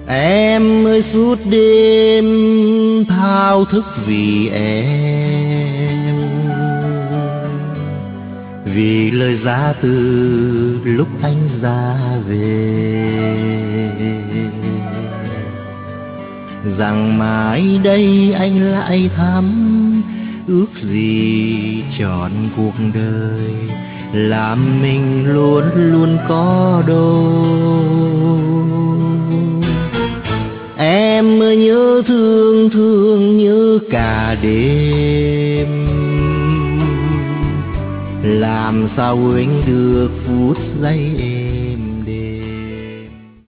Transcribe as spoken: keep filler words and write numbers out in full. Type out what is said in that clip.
Em ơi suốt đêm thao thức vì em, vì lời ra từ lúc anh ra về, rằng mãi đây anh lại thắm, ước gì trọn cuộc đời làm mình luôn luôn có đôi. Em ơi nhớ thương thương nhớ cả đêm, làm sao quên được phút giây em.